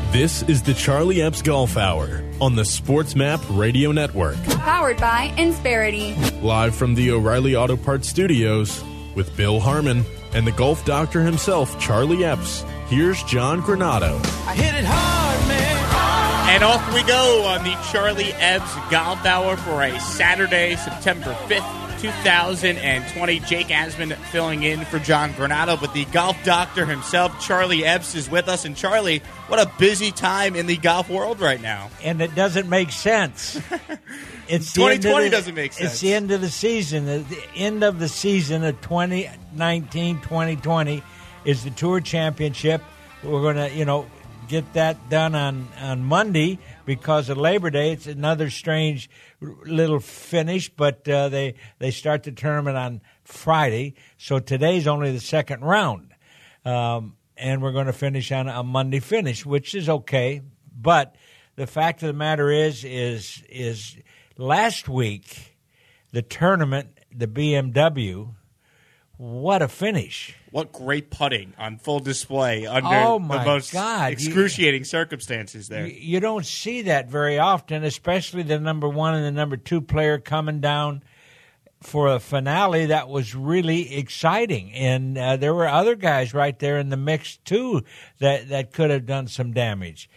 This is the Charlie Epps Golf Hour on the Sports Map Radio Network. Powered by Insperity. Live from the O'Reilly Auto Parts Studios with Bill Harmon and the golf doctor himself, Charlie Epps. Here's John Granado. I hit it hard, man. And off we go on the Charlie Epps Golf Hour for a Saturday, September 5th. 2020. Jake Asman filling in for John Granado, but the golf doctor himself, Charlie Epps, is with us. And Charlie, what a busy time in the golf world right now. And it doesn't make sense. It's 2020 doesn't make sense. It's the end of the season. The end of the season of 2019-2020 is the Tour Championship. We're going to, get that done on Monday because of Labor Day. It's another strange little finish, but they start the tournament on Friday. So today's only the second round. And we're going to finish on a Monday finish, which is okay. But the fact of the matter is last week, the tournament, the BMW, what a finish. What great putting on full display under the most excruciating circumstances there. You don't see that very often, especially the number one and the number two player coming down for a finale that was really exciting. And there were other guys right there in the mix, too, that could have done some damage.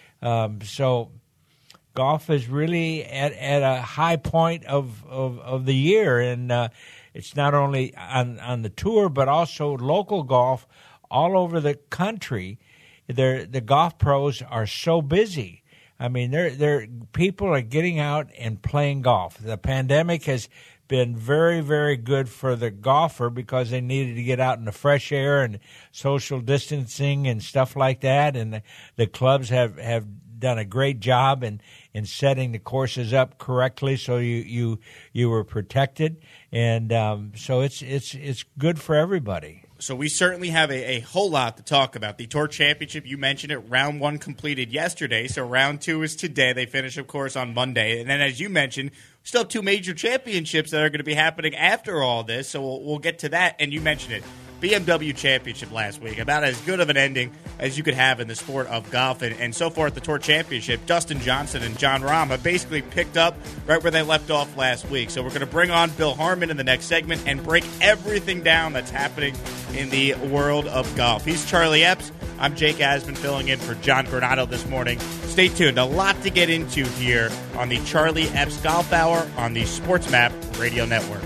So golf is really at a high point of the year, and it's not only on the tour, but also local golf all over the country. The golf pros are so busy. I mean, people are getting out and playing golf. The pandemic has been very, very good for the golfer because they needed to get out in the fresh air and social distancing and stuff like that. And the clubs have done a great job in setting the courses up correctly, so you were protected, and so it's good for everybody. So we certainly have a whole lot to talk about. The Tour Championship, you mentioned it, round one completed yesterday, so round two is today. They finish, of course, on Monday, and then as you mentioned, we still have two major championships that are going to be happening after all this, so we'll get to that. And you mentioned it. BMW Championship last week, about as good of an ending as you could have in the sport of golf. And so far at the Tour Championship, Dustin Johnson and Jon Rahm have basically picked up right where they left off last week. So we're going to bring on Bill Harmon in the next segment and break everything down that's happening in the world of golf. He's Charlie Epps. I'm Jake Asman filling in for John Granado this morning. Stay tuned. A lot to get into here on the Charlie Epps Golf Hour on the Sports Map Radio Network.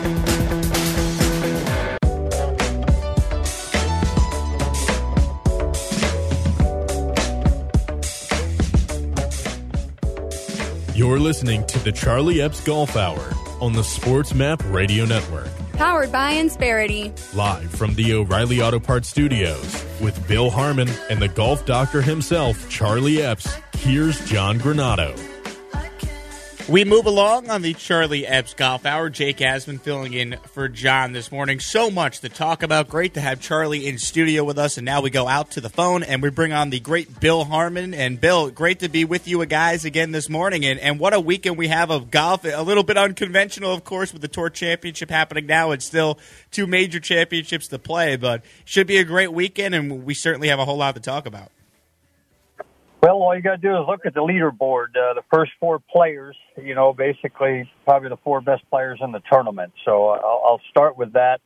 You're listening to the Charlie Epps Golf Hour on the Sports Map Radio Network. Powered by Insperity. Live from the O'Reilly Auto Parts Studios with Bill Harmon and the golf doctor himself, Charlie Epps. Here's John Granado. We move along on the Charlie Epps Golf Hour. Jake Asman filling in for John this morning. So much to talk about. Great to have Charlie in studio with us. And now we go out to the phone and we bring on the great Bill Harmon. And Bill, great to be with you guys again this morning. And what a weekend we have of golf. A little bit unconventional, of course, with the Tour Championship happening now. It's still two major championships to play, but should be a great weekend. And we certainly have a whole lot to talk about. Well, all you got to do is look at the leaderboard. The first four players, basically probably the four best players in the tournament. So I'll start with that.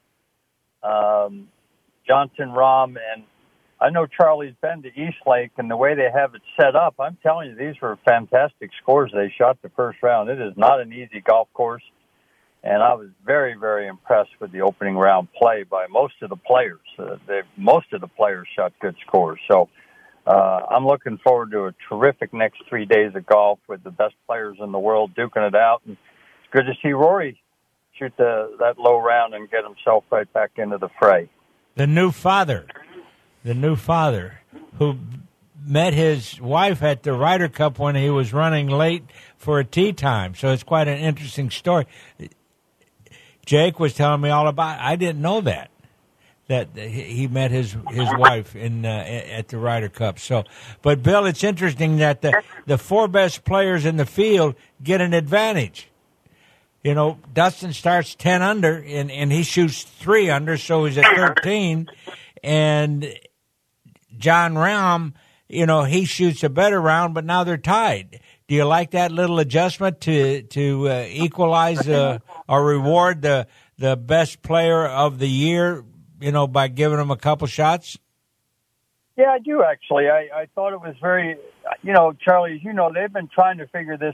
Johnson, Rahm, and I know Charlie's been to East Lake, and the way they have it set up, I'm telling you, these were fantastic scores they shot the first round. It is not an easy golf course, and I was very, very impressed with the opening round play by most of the players. Most of the players shot good scores. So I'm looking forward to a terrific next 3 days of golf with the best players in the world duking it out. And it's good to see Rory shoot that low round and get himself right back into the fray. The new father who met his wife at the Ryder Cup when he was running late for a tee time. So it's quite an interesting story. Jake was telling me all about it. I didn't know that he met his wife at the Ryder Cup. So, but Bill, it's interesting that the four best players in the field get an advantage. Dustin starts 10 under and he shoots 3 under, so he's at 13. And Jon Rahm he shoots a better round, but now they're tied. Do you like that little adjustment to equalize or reward the best player of the year, by giving them a couple shots? Yeah, I do, actually. I thought it was very, Charlie, as you know, they've been trying to figure this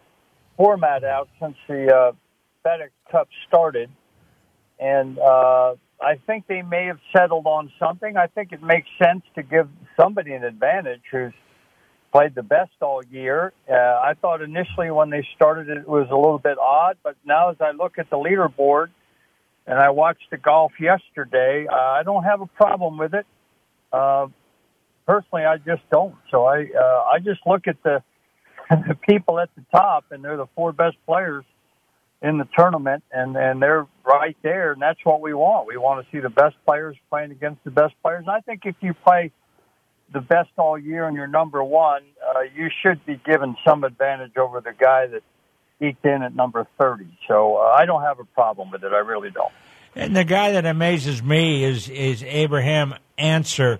format out since the FedEx Cup started. And I think they may have settled on something. I think it makes sense to give somebody an advantage who's played the best all year. I thought initially when they started it was a little bit odd, but now as I look at the leaderboard and I watched the golf yesterday, I don't have a problem with it. Personally, I just don't. So I just look at the people at the top, and they're the four best players in the tournament, and they're right there, and that's what we want. We want to see the best players playing against the best players. And I think if you play the best all year and you're number one, you should be given some advantage over the guy that eked in at number 30. So I don't have a problem with it. I really don't. And the guy that amazes me is Abraham Answer,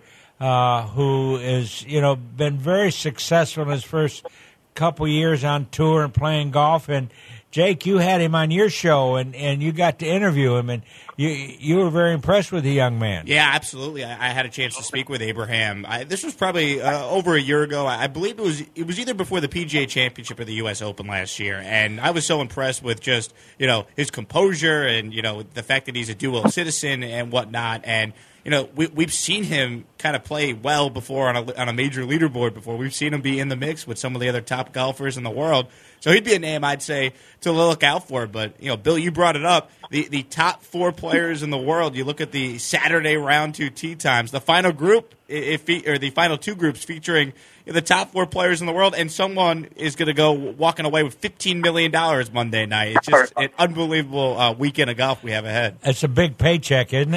who is, been very successful in his first couple years on tour and playing golf. And Jake, you had him on your show, and you got to interview him, and you were very impressed with the young man. Yeah, absolutely. I had a chance to speak with Abraham. This was probably over a year ago. I believe it was either before the PGA Championship or the U.S. Open last year, and I was so impressed with just his composure and the fact that he's a dual citizen and whatnot. And we've seen him kind of play well before on a major leaderboard before. We've seen him be in the mix with some of the other top golfers in the world. So he'd be a name I'd say to look out for. But, Bill, you brought it up. The top four players in the world, you look at the Saturday round 2 tee times, the final group, or the final two groups featuring the top four players in the world, and someone is going to go walking away with $15 million Monday night. It's just an unbelievable weekend of golf we have ahead. It's a big paycheck, isn't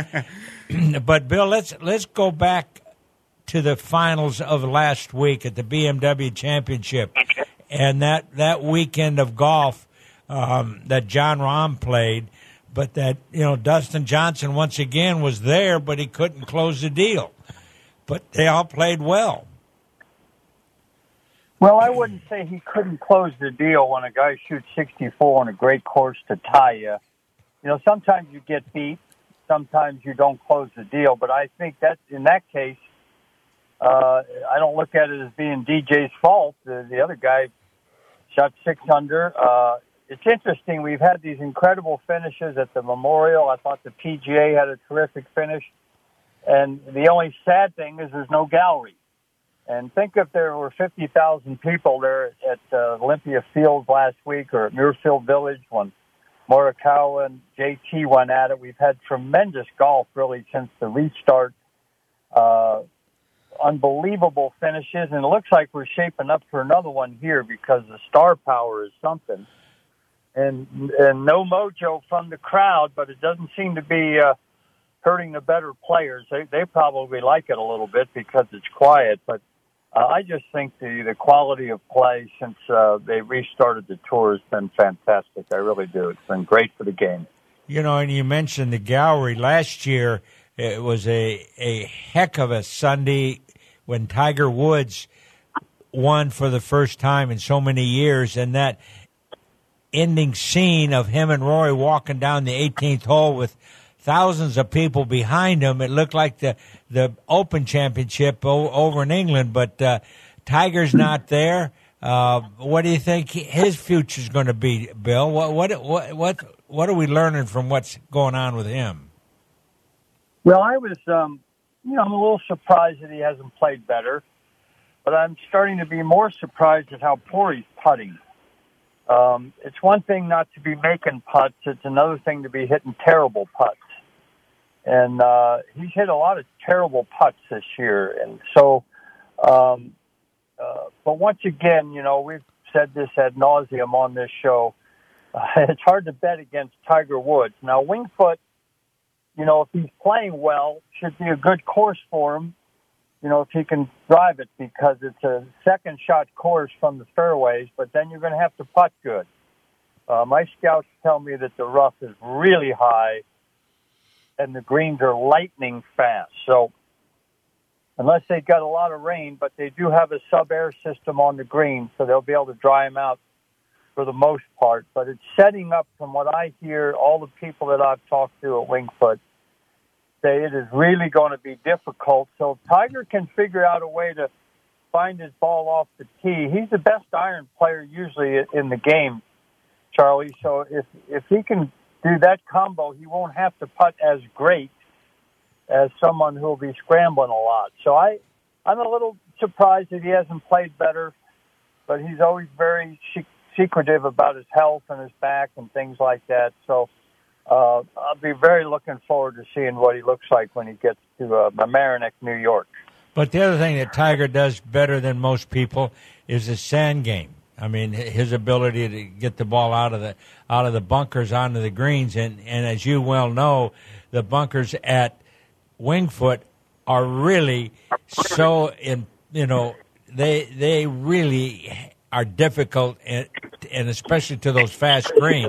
it? But, Bill, let's go back to the finals of last week at the BMW Championship. And that weekend of golf that Jon Rahm played, but that, Dustin Johnson once again was there, but he couldn't close the deal. But they all played well. Well, I wouldn't say he couldn't close the deal when a guy shoots 64 on a great course to tie you. Sometimes you get beat. Sometimes you don't close the deal. But I think that in that case, I don't look at it as being DJ's fault. The other guy shot 6 under. It's interesting. We've had these incredible finishes at the Memorial. I thought the PGA had a terrific finish. And the only sad thing is there's no gallery. And think if there were 50,000 people there at Olympia Fields last week or at Muirfield Village when Morikawa and JT went at it. We've had tremendous golf really since the restart. Unbelievable finishes, and it looks like we're shaping up for another one here because the star power is something. And no mojo from the crowd, but it doesn't seem to be hurting the better players. They probably like it a little bit because it's quiet, but I just think the quality of play since they restarted the tour has been fantastic. I really do. It's been great for the game. And you mentioned the gallery. Last year, it was a heck of a Sunday when Tiger Woods won for the first time in so many years, and that ending scene of him and Rory walking down the 18th hole with thousands of people behind him. It looked like the Open Championship over in England, but Tiger's not there. What do you think his future is going to be, Bill? What are we learning from what's going on with him? Well, I was, I'm a little surprised that he hasn't played better, but I'm starting to be more surprised at how poor he's putting. It's one thing not to be making putts. It's another thing to be hitting terrible putts. And he's hit a lot of terrible putts this year. And so, but once again, we've said this ad nauseum on this show. It's hard to bet against Tiger Woods. Now, Winged Foot, if he's playing well, should be a good course for him, if he can drive it, because it's a second shot course from the fairways, but then you're going to have to putt good. My scouts tell me that the rough is really high and the greens are lightning fast. So unless they got a lot of rain, but they do have a sub-air system on the green, so they'll be able to dry them out for the most part. But it's setting up, from what I hear, all the people that I've talked to at Winged Foot say it is really going to be difficult. So if Tiger can figure out a way to find his ball off the tee, he's the best iron player usually in the game, Charlie. So if he can do that combo, he won't have to putt as great as someone who will be scrambling a lot. So I'm a little surprised that he hasn't played better, but he's always very secretive about his health and his back and things like that. So I'll be very looking forward to seeing what he looks like when he gets to Mamaroneck, New York. But the other thing that Tiger does better than most people is his sand game. I mean, his ability to get the ball out of the bunkers onto the greens, and as you well know, the bunkers at Winged Foot are really so they really are difficult, and especially to those fast greens.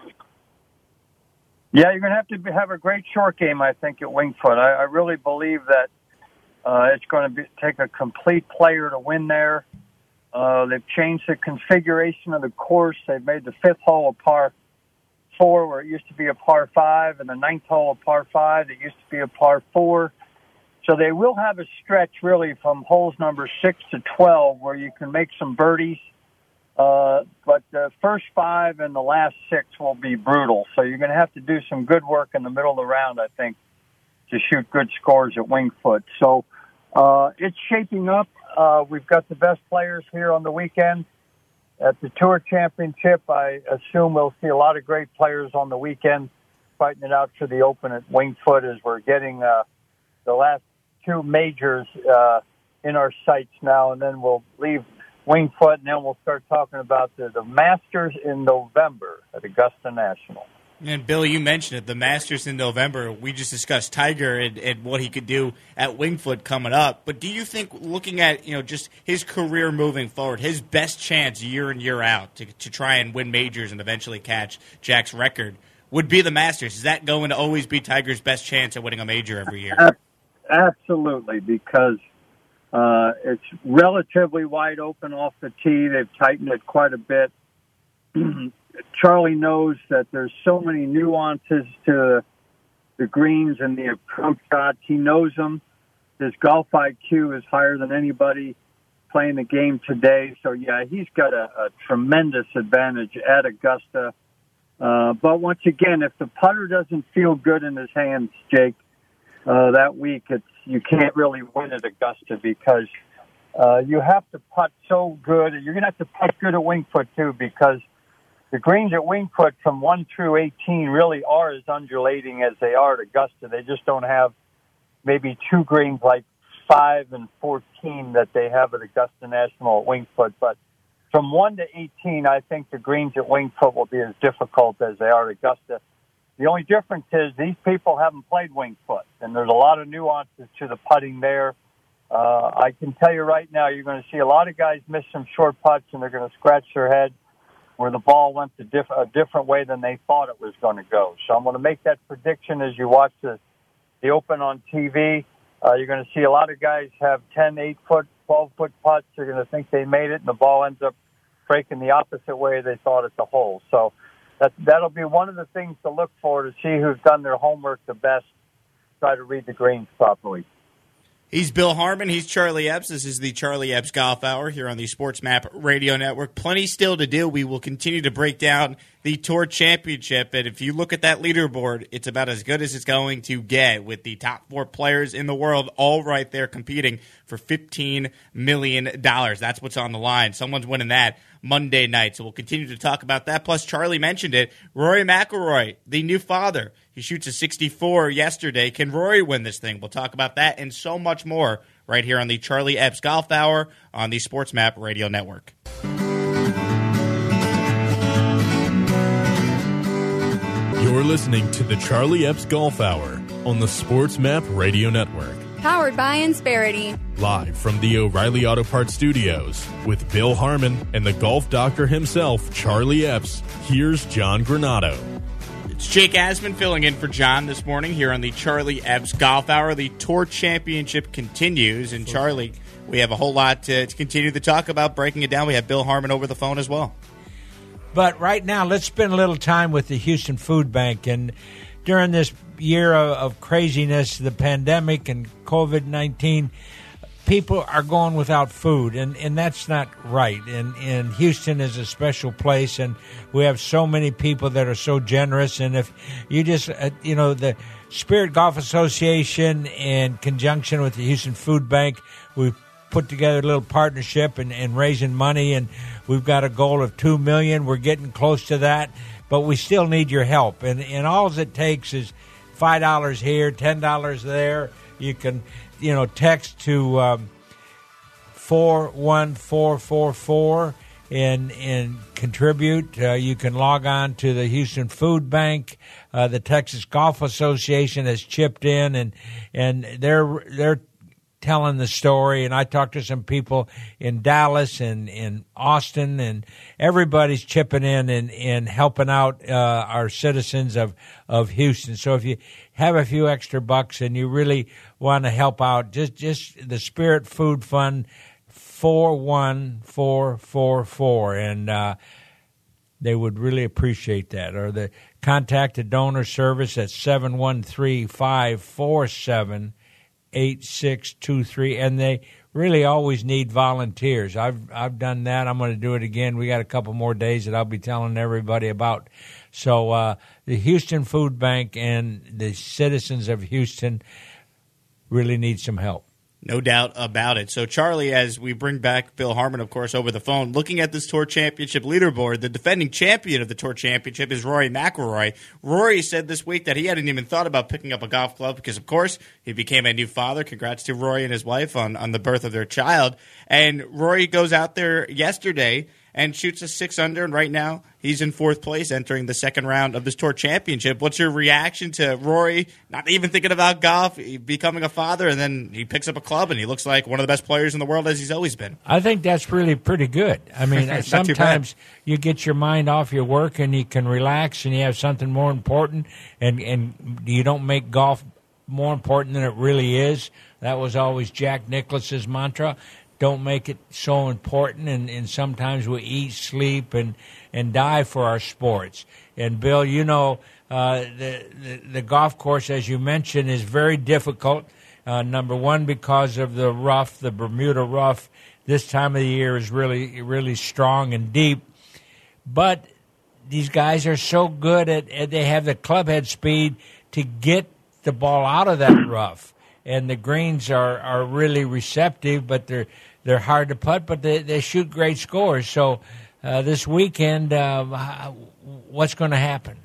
Yeah, you're going to have a great short game, I think, at Winged Foot. I really believe that it's going to take a complete player to win there. They've changed the configuration of the course. They've made the fifth hole a par 4 where it used to be a par 5, and the ninth hole a par 5 that used to be a par 4. So they will have a stretch really from holes number 6 to 12 where you can make some birdies. But the first 5 and the last 6 will be brutal. So you're going to have to do some good work in the middle of the round, I think, to shoot good scores at Winged Foot. So it's shaping up. We've got the best players here on the weekend. At the Tour Championship, I assume we'll see a lot of great players on the weekend fighting it out for the Open at Winged Foot as we're getting the last 2 majors in our sights now, and then we'll leave Winged Foot, and then we'll start talking about the Masters in November at Augusta National. And, Bill, you mentioned it, the Masters in November. We just discussed Tiger and what he could do at Winged Foot coming up. But do you think, looking at just his career moving forward, his best chance year in, year out to try and win majors and eventually catch Jack's record would be the Masters? Is that going to always be Tiger's best chance at winning a major every year? Absolutely, because it's relatively wide open off the tee. They've tightened it quite a bit. Charlie knows that there's so many nuances to the greens and the approach shots. He knows them. His golf IQ is higher than anybody playing the game today. So, yeah, he's got a tremendous advantage at Augusta. But once again, if the putter doesn't feel good in his hands, Jake, that week, you can't really win at Augusta because you have to putt so good. You're going to have to putt good at Winged Foot, too, because the greens at Winged Foot from 1 through 18 really are as undulating as they are at Augusta. They just don't have maybe 2 greens like 5 and 14 that they have at Augusta National at Winged Foot. But from 1 to 18, I think the greens at Winged Foot will be as difficult as they are at Augusta. The only difference is these people haven't played Winged Foot, and there's a lot of nuances to the putting there. I can tell you right now, you're going to see a lot of guys miss some short putts, and they're going to scratch their head where the ball went a different way than they thought it was going to go. So I'm going to make that prediction as you watch the Open on TV. You're going to see a lot of guys have 10, 8-foot, 12-foot putts. They're going to think they made it, and the ball ends up breaking the opposite way they thought at the hole. So that'll be one of the things to look for, to see who's done their homework the best, try to read the greens properly. He's Bill Harmon. He's Charlie Epps. This is the Charlie Epps Golf Hour here on the SportsMap Radio Network. Plenty still to do. We will continue to break down the Tour Championship. And if you look at that leaderboard, it's about as good as it's going to get, with the top 4 players in the world all right there competing for $15 million. That's what's on the line. Someone's winning that Monday night. So we'll continue to talk about that. Plus, Charlie mentioned it, Rory McIlroy, the new father. He shoots a 64 yesterday. Can Rory win this thing? We'll talk about that and so much more right here on the Charlie Epps Golf Hour on the SportsMap Radio Network. You're listening to the Charlie Epps Golf Hour on the SportsMap Radio Network. Powered by Insperity. Live from the O'Reilly Auto Parts Studios with Bill Harmon and the golf doctor himself, Charlie Epps, here's John Granato. It's It's Jake Asman filling in for John this morning here on the Charlie Epps Golf Hour. The Tour Championship continues, and Charlie, we have a whole lot to continue to talk about. Breaking it down, we have Bill Harmon over the phone as well. But right now, let's spend a little time with the Houston Food Bank. And during this year of craziness, the pandemic and COVID-19, people are going without food, and that's not right. And Houston is a special place, and we have so many people that are so generous. And if you just, the Spirit Golf Association, in conjunction with the Houston Food Bank, we've put together a little partnership and raising money, and we've got a goal of $2 million. We're getting close to that, but we still need your help. And all it takes is $5 here, $10 there. You can text to 41444 and contribute. You can log on to the Houston Food Bank. The Texas Golf Association has chipped in, and they're telling the story. And I talked to some people in Dallas and in Austin, and everybody's chipping in and helping out our citizens of Houston. So if you have a few extra bucks and you really want to help out, just the Spirit Food Fund, 41444, and they would really appreciate that. Or the contact the donor service at 713-547-8623, and they really always need volunteers. I've done that. I'm going to do it again. We got a couple more days that I'll be telling everybody about. So the Houston Food Bank and the citizens of Houston really need some help. No doubt about it. So, Charlie, as we bring back Bill Harmon, of course, over the phone, looking at this Tour Championship leaderboard, the defending champion of the Tour Championship is Rory McIlroy. Rory said this week that he hadn't even thought about picking up a golf club because, of course, he became a new father. Congrats to Rory and his wife on the birth of their child. And Rory goes out there yesterday and shoots a 6-under, and right now he's in fourth place entering the second round of this Tour Championship. What's your reaction to Rory not even thinking about golf, becoming a father, and then he picks up a club and he looks like one of the best players in the world as he's always been? I think that's really pretty good. I mean, sometimes you get your mind off your work and you can relax and you have something more important, and you don't make golf more important than it really is. That was always Jack Nicklaus's mantra. Don't make it so important, and sometimes we eat, sleep, and die for our sports. And, Bill, the golf course, as you mentioned, is very difficult. Number one, because of the rough, the Bermuda rough. This time of the year is really, really strong and deep. But these guys are so good at they have the club head speed to get the ball out of that rough. And the greens are really receptive, but they're hard to putt, but they shoot great scores. So this weekend, what's going to happen?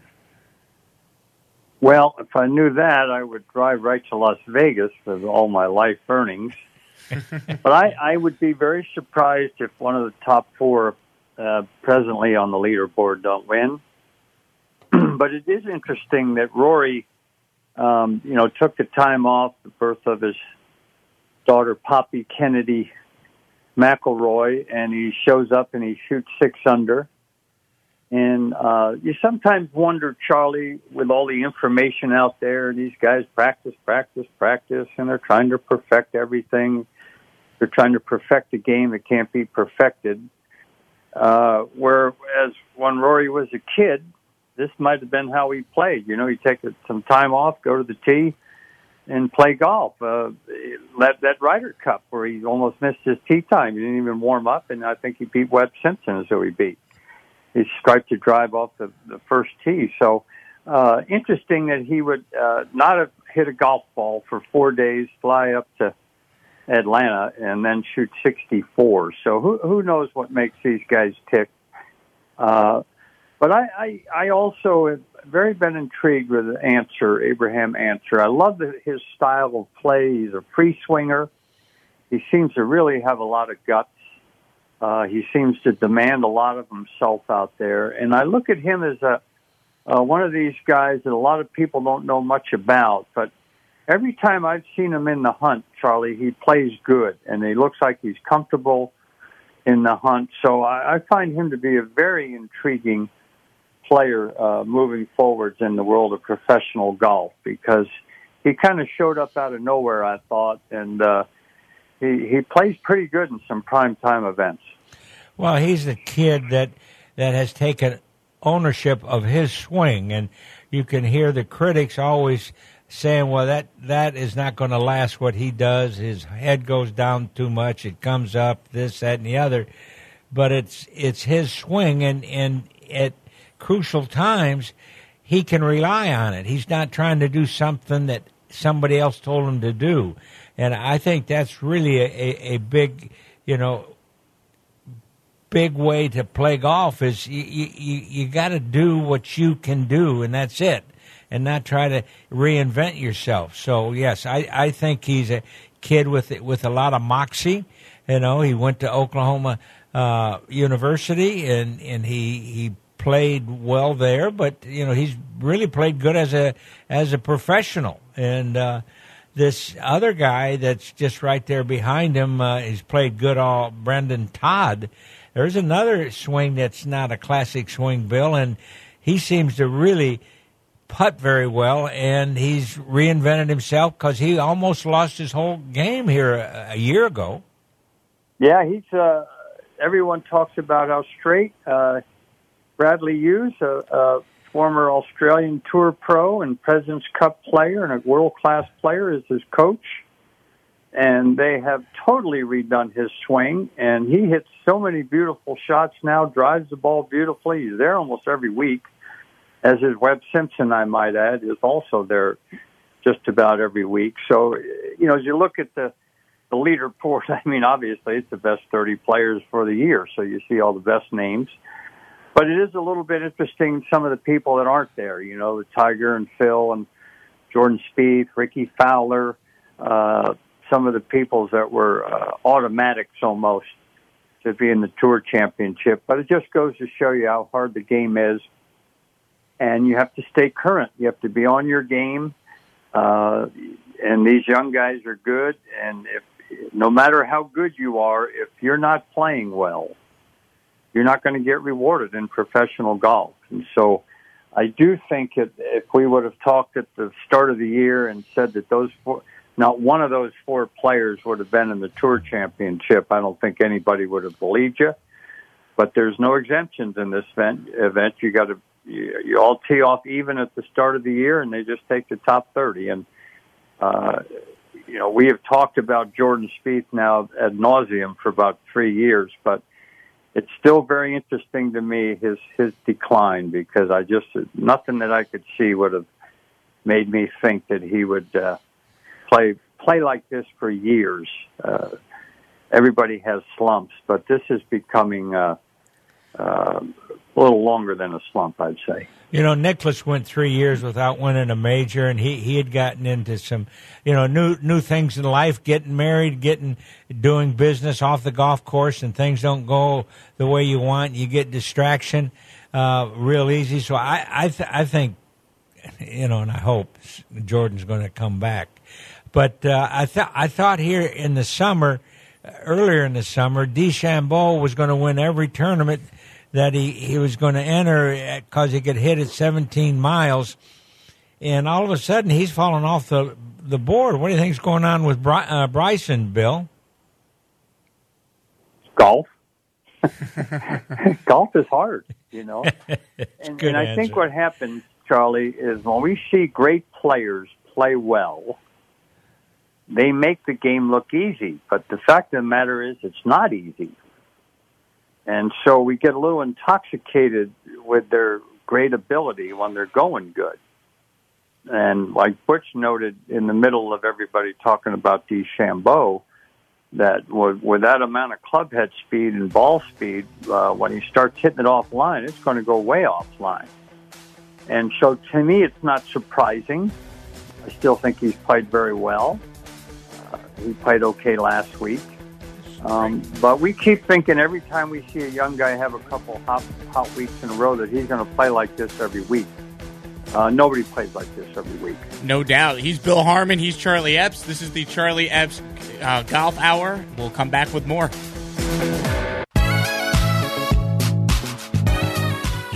Well, if I knew that, I would drive right to Las Vegas for all my life earnings. But I would be very surprised if one of the top four presently on the leaderboard don't win. But it is interesting that Rory took the time off, the birth of his daughter, Poppy Kennedy McIlroy, and he shows up and he shoots 6-under. And you sometimes wonder, Charlie, with all the information out there, these guys practice, and they're trying to perfect everything. They're trying to perfect a game that can't be perfected. Whereas when Rory was a kid, this might have been how he played. He'd take some time off, go to the tee, and play golf. That Ryder Cup where he almost missed his tee time. He didn't even warm up, and I think he beat Webb Simpson is who he beat. He striped to drive off the first tee. So interesting that he would not have hit a golf ball for 4 days, fly up to Atlanta, and then shoot 64. So who knows what makes these guys tick. But I also have very been intrigued with Abraham Ancer. I love his style of play. He's a free swinger. He seems to really have a lot of guts. He seems to demand a lot of himself out there. And I look at him as one of these guys that a lot of people don't know much about. But every time I've seen him in the hunt, Charlie, he plays good. And he looks like he's comfortable in the hunt. So I find him to be a very intriguing player moving forwards in the world of professional golf, because he kind of showed up out of nowhere, I thought, and he plays pretty good in some primetime events. Well, he's a kid that has taken ownership of his swing, and you can hear the critics always saying, well, that is not going to last what he does. His head goes down too much. It comes up, this, that, and the other. But it's his swing, and at crucial times, he can rely on it. He's not trying to do something that somebody else told him to do. And I think that's really a big, big way to play golf is you got to do what you can do, and that's it, and not try to reinvent yourself. So, yes, I think he's a kid with a lot of moxie. He went to Oklahoma University, and he played well there, but he's really played good as a professional. And this other guy that's just right there behind him, he's played good. Brendan Todd. There's another swing that's not a classic swing, Bill, and he seems to really putt very well, and he's reinvented himself because he almost lost his whole game here a year ago. Yeah, he's. Everyone talks about how straight Bradley Hughes, a former Australian Tour pro and President's Cup player and a world-class player, is his coach. And they have totally redone his swing, and he hits so many beautiful shots now, drives the ball beautifully. He's there almost every week, as is Webb Simpson, I might add, is also there just about every week. So, as you look at the leaderboard, I mean, obviously it's the best 30 players for the year, so you see all the best names. But it is a little bit interesting, some of the people that aren't there, the Tiger and Phil and Jordan Spieth, Ricky Fowler, some of the peoples that were automatics almost to be in the Tour Championship. But it just goes to show you how hard the game is, and you have to stay current. You have to be on your game, and these young guys are good, and no matter how good you are, if you're not playing well, you're not going to get rewarded in professional golf. And so I do think if we would have talked at the start of the year and said that not one of those four players would have been in the Tour Championship, I don't think anybody would have believed you. But there's no exemptions in this event. You all tee off even at the start of the year, and they just take the top 30. And we have talked about Jordan Spieth now ad nauseum for about 3 years, but it's still very interesting to me, his decline, because nothing that I could see would have made me think that he would play like this for years. Everybody has slumps, but this is becoming a little longer than a slump, I'd say. Nicklaus went 3 years without winning a major, and he had gotten into some, new things in life, getting married, doing business off the golf course, and things don't go the way you want. You get distraction real easy. So I think, and I hope Jordan's going to come back. But I thought here in the summer, earlier in the summer, DeChambeau was going to win every tournament that he was going to enter because he could hit at 17 miles. And all of a sudden, he's fallen off the board. What do you think's going on with Bryson, Bill? Golf. Golf is hard, And I think what happens, Charlie, is when we see great players play well, they make the game look easy. But the fact of the matter is it's not easy. And so we get a little intoxicated with their great ability when they're going good. And like Butch noted in the middle of everybody talking about DeChambeau, that with that amount of club head speed and ball speed, when he starts hitting it offline, it's going to go way offline. And so to me, it's not surprising. I still think he's played very well. He played okay last week. But we keep thinking every time we see a young guy have a couple hot weeks in a row that he's going to play like this every week. Nobody plays like this every week. No doubt. He's Bill Harmon. He's Charlie Epps. This is the Charlie Epps Golf Hour. We'll come back with more.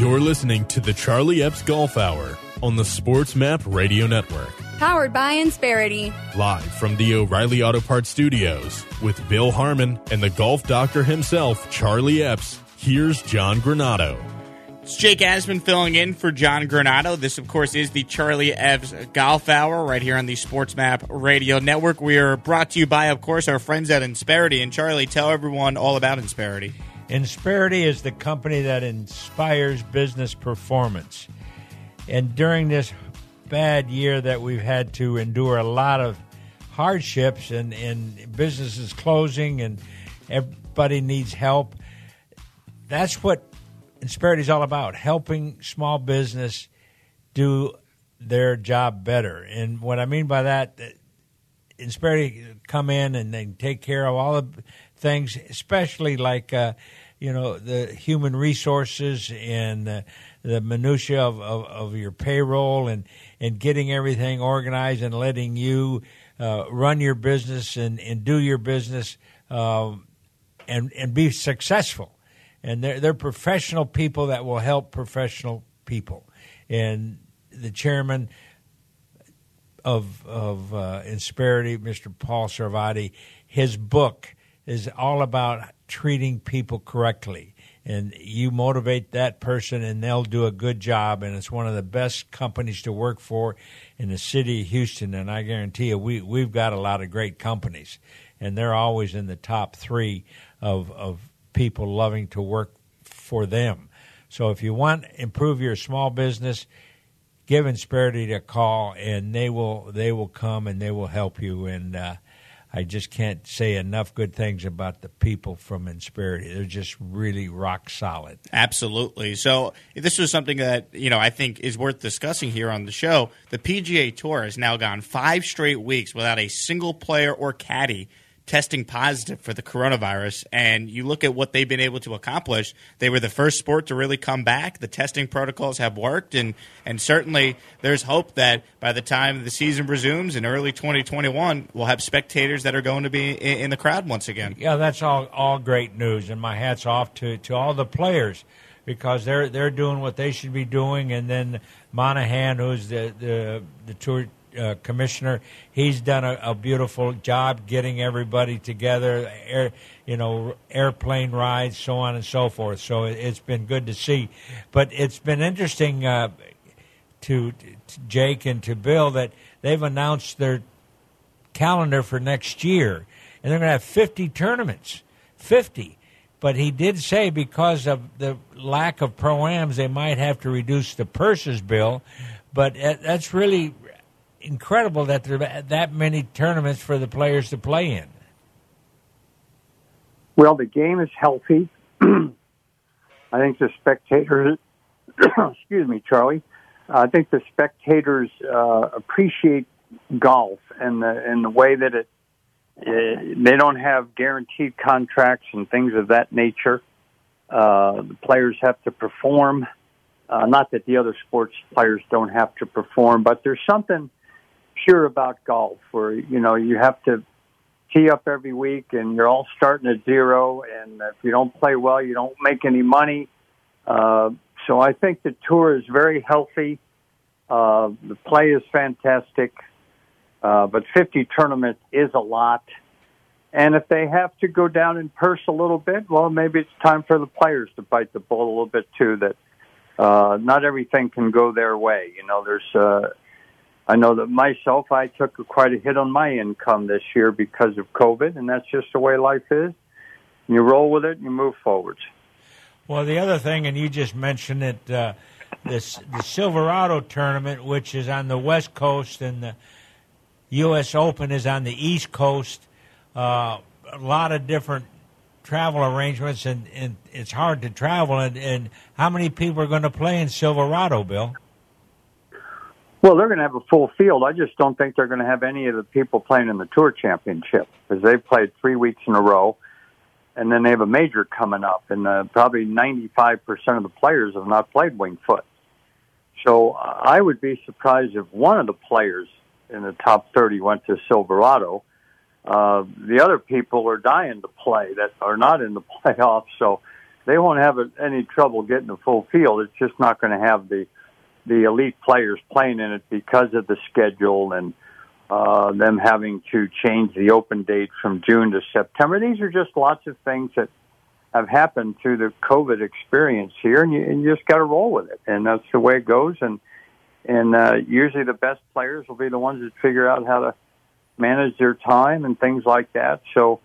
You're listening to the Charlie Epps Golf Hour on the Sports Map Radio Network. Powered by Insperity. Live from the O'Reilly Auto Parts Studios with Bill Harmon and the golf doctor himself, Charlie Epps. Here's John Granato. It's Jake Asman filling in for John Granato. This, of course, is the Charlie Epps Golf Hour right here on the Sports Map Radio Network. We are brought to you by, of course, our friends at Insperity. And, Charlie, tell everyone all about Insperity. Insperity is the company that inspires business performance. And during this bad year that we've had to endure a lot of hardships and businesses closing and everybody needs help, that's what Insperity is all about, helping small business do their job better. And what I mean by that, Insperity come in and they take care of all the things, especially like the human resources and the minutia of your payroll and getting everything organized and letting you run your business and do your business and be successful. And they're professional people that will help professional people. And the chairman of Insperity, Mr. Paul Sarvati, his book is all about treating people correctly. And you motivate that person, and they'll do a good job. And it's one of the best companies to work for in the city of Houston. And I guarantee you, we've got a lot of great companies, and they're always in the top three of people loving to work for them. So if you want to improve your small business, give Insperity a call, and they will come and they will help you. And I just can't say enough good things about the people from Insperity. They're just really rock solid. Absolutely. So this was something that, I think is worth discussing here on the show. The PGA Tour has now gone 5 straight weeks without a single player or caddy testing positive for the coronavirus, and you look at what they've been able to accomplish. They were the first sport to really come back. The testing protocols have worked, and certainly there's hope that by the time the season resumes in early 2021, we'll have spectators that are going to be in the crowd once again. Yeah, that's all great news, and my hat's off to all the players because they're doing what they should be doing, and then Monahan, who's the tour commissioner, he's done a beautiful job getting everybody together, airplane rides, so on and so forth. So it's been good to see. But it's been interesting to Jake and to Bill that they've announced their calendar for next year, and they're going to have 50 tournaments. 50. But he did say because of the lack of pro-ams, they might have to reduce the purses, Bill. But that's really incredible that there are that many tournaments for the players to play in. Well, the game is healthy. I think the spectators, excuse me, Charlie, I think the spectators appreciate golf and the way that they don't have guaranteed contracts and things of that nature. The players have to perform. Not that the other sports players don't have to perform, but there's something pure about golf where, you have to tee up every week and you're all starting at zero, and if you don't play well, you don't make any money. So I think the tour is very healthy. The play is fantastic, but 50 tournaments is a lot. And if they have to go down in purse a little bit, well, maybe it's time for the players to bite the bullet a little bit too, that not everything can go their way. I know that myself, I took quite a hit on my income this year because of COVID, and that's just the way life is. You roll with it and you move forward. Well, the other thing, and you just mentioned it, the Silverado tournament, which is on the West Coast, and the U.S. Open is on the East Coast. A lot of different travel arrangements, and it's hard to travel. And how many people are going to play in Silverado, Bill? Well, they're going to have a full field. I just don't think they're going to have any of the people playing in the Tour Championship because they've played 3 weeks in a row, and then they have a major coming up, and probably 95% of the players have not played Winged Foot. So I would be surprised if one of the players in the top 30 went to Silverado. The other people are dying to play that are not in the playoffs. So they won't have any trouble getting a full field. It's just not going to have the elite players playing in it because of the schedule and them having to change the open date from June to September. These are just lots of things that have happened through the COVID experience here, and you just got to roll with it. And that's the way it goes. And usually the best players will be the ones that figure out how to manage their time and things like that. So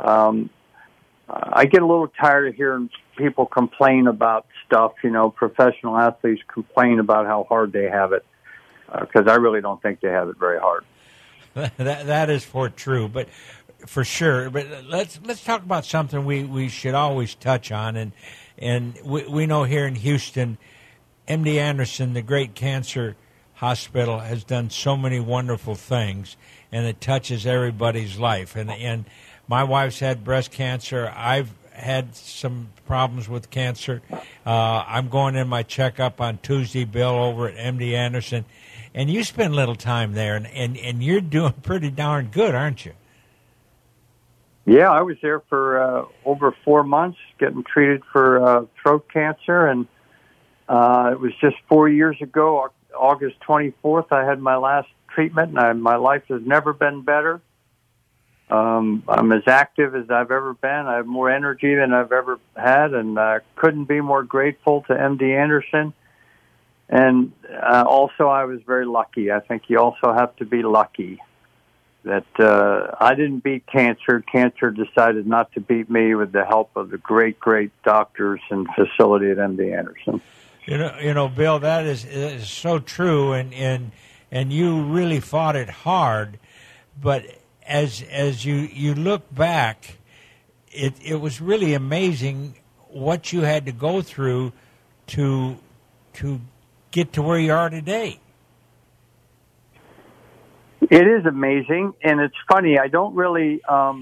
I get a little tired of hearing people complain about stuff, professional athletes complain about how hard they have it, because I really don't think they have it very hard. That is true, but for sure. But let's talk about something we should always touch on, and we know here in Houston, MD Anderson, the great cancer hospital, has done so many wonderful things, and it touches everybody's life. And my wife's had breast cancer. I've had some problems with cancer. I'm going in my checkup on Tuesday, Bill, over at MD Anderson. And you spend little time there, and you're doing pretty darn good, aren't you? Yeah, I was there for over 4 months getting treated for throat cancer, and it was just 4 years ago, August 24th, I had my last treatment, and my life has never been better. I'm as active as I've ever been. I have more energy than I've ever had, and I couldn't be more grateful to MD Anderson. And also, I was very lucky. I think you also have to be lucky that I didn't beat cancer. Cancer decided not to beat me with the help of the great, great doctors and facility at MD Anderson. You know, Bill, that is so true, and you really fought it hard. But as you look back, it was really amazing what you had to go through to get to where you are today. It is amazing, and it's funny. I don't really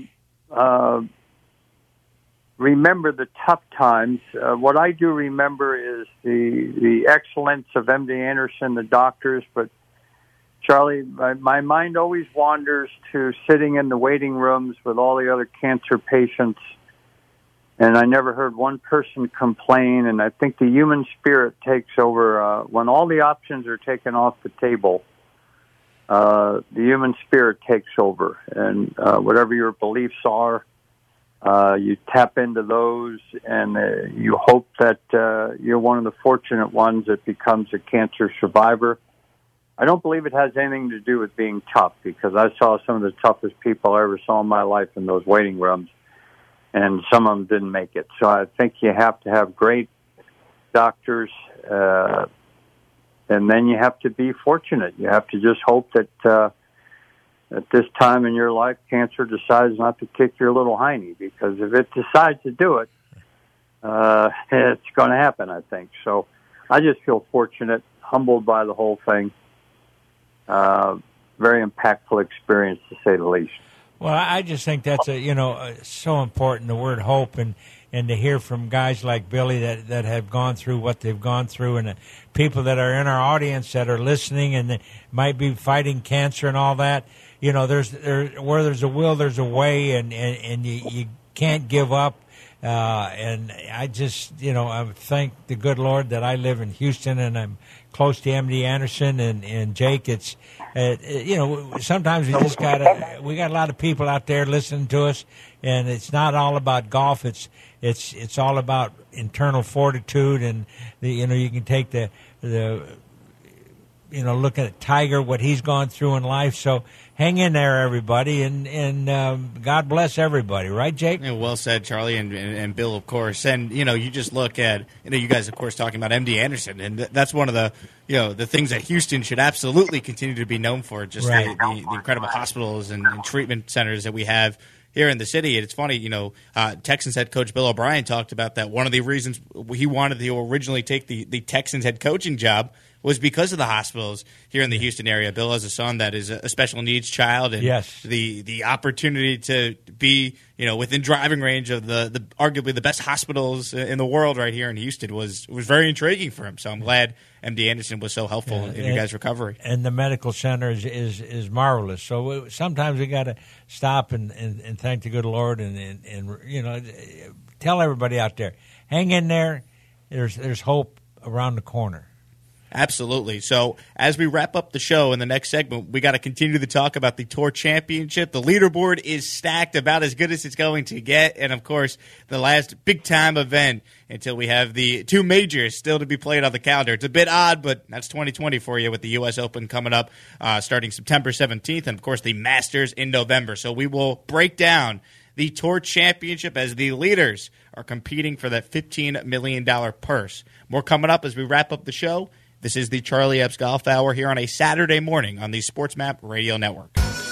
remember the tough times. What I do remember is the excellence of MD Anderson, the doctors. But Charlie, my mind always wanders to sitting in the waiting rooms with all the other cancer patients, and I never heard one person complain. And I think the human spirit takes over when all the options are taken off the table. The human spirit takes over, and whatever your beliefs are, you tap into those, and you hope that you're one of the fortunate ones that becomes a cancer survivor. I don't believe it has anything to do with being tough, because I saw some of the toughest people I ever saw in my life in those waiting rooms, and some of them didn't make it. So I think you have to have great doctors, and then you have to be fortunate. You have to just hope that at this time in your life, cancer decides not to kick your little hiney, because if it decides to do it, it's going to happen, I think. So I just feel fortunate, humbled by the whole thing. Very impactful experience, to say the least. Well, I just think that's so important, the word hope, and to hear from guys like Billy that have gone through what they've gone through, and the people that are in our audience that are listening and that might be fighting cancer and all that. You know, where there's a will, there's a way, and you can't give up. And I just, I thank the good Lord that I live in Houston and I'm close to MD Anderson and Jake. It's, sometimes we got a lot of people out there listening to us, and it's not all about golf. It's all about internal fortitude, and you can take the looking at Tiger, what he's gone through in life. So hang in there, everybody, and God bless everybody. Right, Jake? Yeah, well said, Charlie, and Bill, of course. And, you just look at, you guys, of course, talking about MD Anderson, and that's one of the, the things that Houston should absolutely continue to be known for, just right. the incredible hospitals and treatment centers that we have here in the city. And it's funny, Texans head coach Bill O'Brien talked about that. One of the reasons he wanted to originally take the Texans head coaching job was because of the hospitals here in the Houston area. Bill has a son that is a special needs child, and yes. the opportunity to be within driving range of the arguably the best hospitals in the world right here in Houston was very intriguing for him. So I'm glad MD Anderson was so helpful in your guys' recovery. And the medical center is marvelous. So sometimes we got to stop and thank the good Lord and tell everybody out there, hang in there. There's hope around the corner. Absolutely. So as we wrap up the show in the next segment, we got to continue to talk about the Tour Championship. The leaderboard is stacked, about as good as it's going to get. And, of course, the last big-time event until we have the two majors still to be played on the calendar. It's a bit odd, but that's 2020 for you with the U.S. Open coming up starting September 17th and, of course, the Masters in November. So we will break down the Tour Championship as the leaders are competing for that $15 million purse. More coming up as we wrap up the show. This is the Charlie Epps Golf Hour here on a Saturday morning on the SportsMap Radio Network.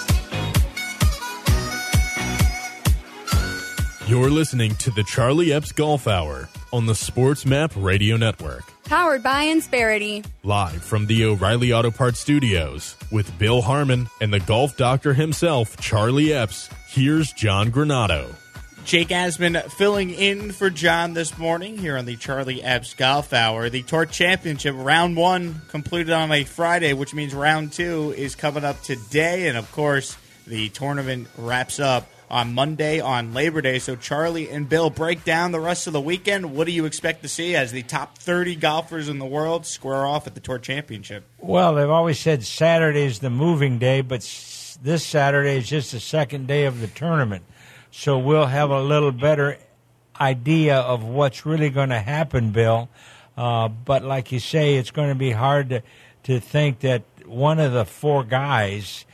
You're listening to the Charlie Epps Golf Hour on the SportsMap Radio Network. Powered by Insperity. Live from the O'Reilly Auto Parts Studios with Bill Harmon and the golf doctor himself, Charlie Epps. Here's John Granado. Jake Asman filling in for John this morning here on the Charlie Epps Golf Hour. The Tour Championship Round 1 completed on a Friday, which means Round 2 is coming up today. And, of course, the tournament wraps up on Monday on Labor Day. So, Charlie and Bill, break down the rest of the weekend. What do you expect to see as the top 30 golfers in the world square off at the Tour Championship? Well, they've always said Saturday is the moving day, but this Saturday is just the second day of the tournament. So we'll have a little better idea of what's really going to happen, Bill. But like you say, it's going to be hard to think that one of the four guys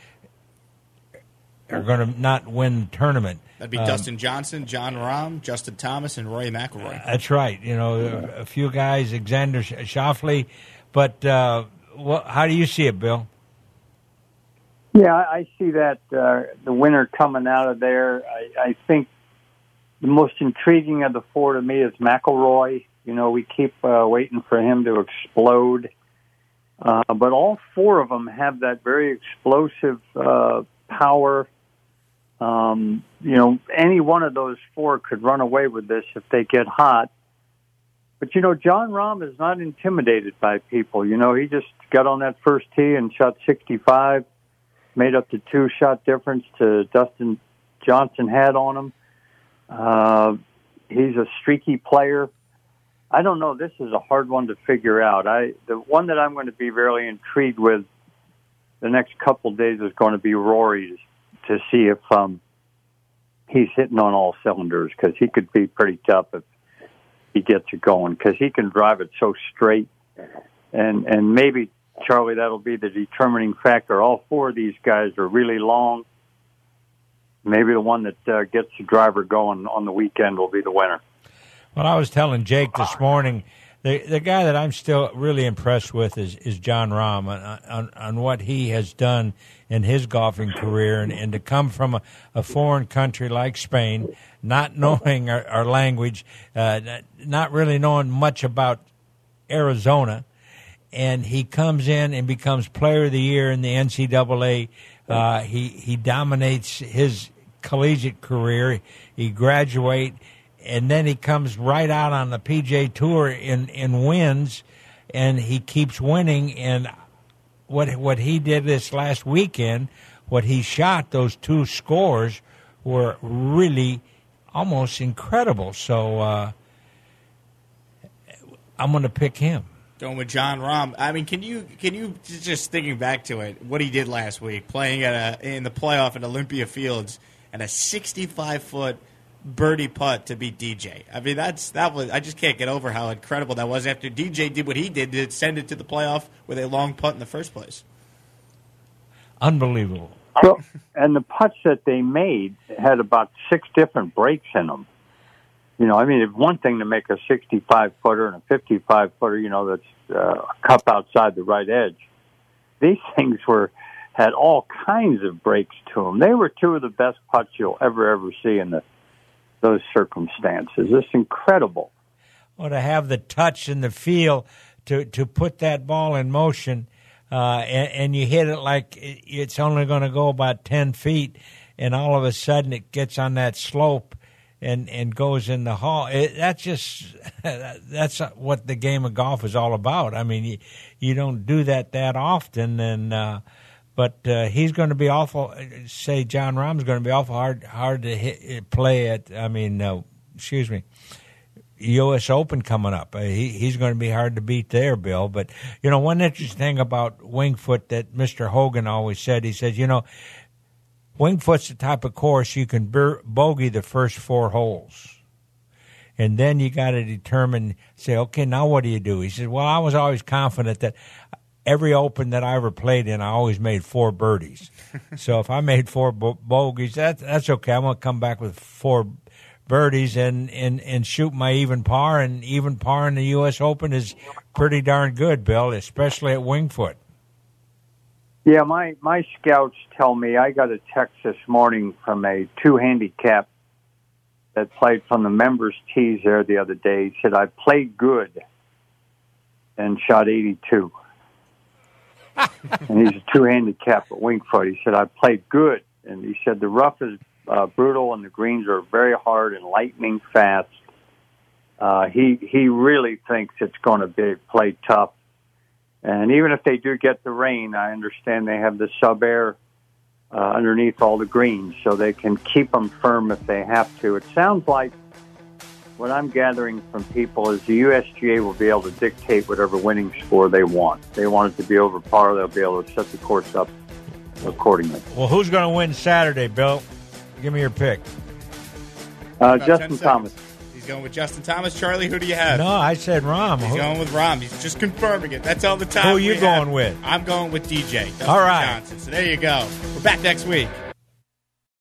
are going to not win the tournament. That'd be Dustin Johnson, Jon Rahm, Justin Thomas, and Rory McIlroy. That's right. You know, a few guys, Alexander Schauffele. But how do you see it, Bill? Yeah, I see that the winner coming out of there. I think the most intriguing of the four to me is McIlroy. You know, we keep waiting for him to explode. But all four of them have that very explosive power. You know, any one of those four could run away with this if they get hot. But, you know, Jon Rahm is not intimidated by people. You know, he just got on that first tee and shot 65. Made up the two-shot difference to Dustin Johnson had on him. He's a streaky player. I don't know. This is a hard one to figure out. The one that I'm going to be really intrigued with the next couple of days is going to be Rory to see if he's hitting on all cylinders, because he could be pretty tough if he gets it going, because he can drive it so straight. And maybe, Charlie, that'll be the determining factor. All four of these guys are really long. Maybe the one that gets the driver going on the weekend will be the winner. Well, I was telling Jake this morning, the guy that I'm still really impressed with is Jon Rahm on what he has done in his golfing career, and to come from a foreign country like Spain, not knowing our language, not really knowing much about Arizona, and he comes in and becomes Player of the Year in the NCAA. He dominates his collegiate career. He graduates, and then he comes right out on the PGA Tour and wins, and he keeps winning. And what he did this last weekend, what he shot, those two scores were really almost incredible. So I'm going to pick him. Going with Jon Rahm. I mean, can you just thinking back to it, what he did last week, playing in the playoff at Olympia Fields, and a 65-foot birdie putt to beat DJ. I mean, that was. I just can't get over how incredible that was. After DJ did what he did to send it to the playoff with a long putt in the first place. Unbelievable. Well, and the putts that they made had about 6 different breaks in them. You know, I mean, it's one thing to make a 65-footer and a 55-footer, you know, that's a cup outside the right edge. These things had all kinds of breaks to them. They were two of the best putts you'll ever see in those circumstances. It's incredible. Well, to have the touch and the feel to put that ball in motion, and you hit it like it's only going to go about 10 feet, and all of a sudden it gets on that slope and goes in the hole. That's what the game of golf is all about. I mean, you don't do that often, but he's going to be awful. Say Jon Rahm's going to be awful hard to play at. I mean, excuse me. U.S. Open coming up. He's going to be hard to beat there, Bill. But, one interesting thing about Winged Foot that Mr. Hogan always said, he says, Winged Foot's the type of course you can bogey the first 4 holes. And then you got to say, okay, now what do you do? He says, well, I was always confident that every Open that I ever played in, I always made 4 birdies. So if I made 4 bogeys, that's okay. I'm going to come back with 4 birdies and shoot my even par. And even par in the U.S. Open is pretty darn good, Bill, especially at Winged Foot. Yeah, my scouts tell me, I got a text this morning from a 2 handicap that played from the members' tees there the other day. He said, I played good and shot 82. And he's a 2 handicap at Winged Foot. He said, I played good. And he said, the rough is brutal and the greens are very hard and lightning fast. He really thinks it's going to be played tough. And even if they do get the rain, I understand they have the sub-air underneath all the greens, so they can keep them firm if they have to. It sounds like what I'm gathering from people is the USGA will be able to dictate whatever winning score they want. If they want it to be over par, they'll be able to set the course up accordingly. Well, who's going to win Saturday, Bill? Give me your pick. Justin Thomas. He's going with Justin Thomas. Charlie, who do you have? No, I said Rahm. He's going with Rahm. He's just confirming it. That's all the time. Who are you going with? I'm going with DJ. Dustin all right. Johnson. So there you go. We're back next week.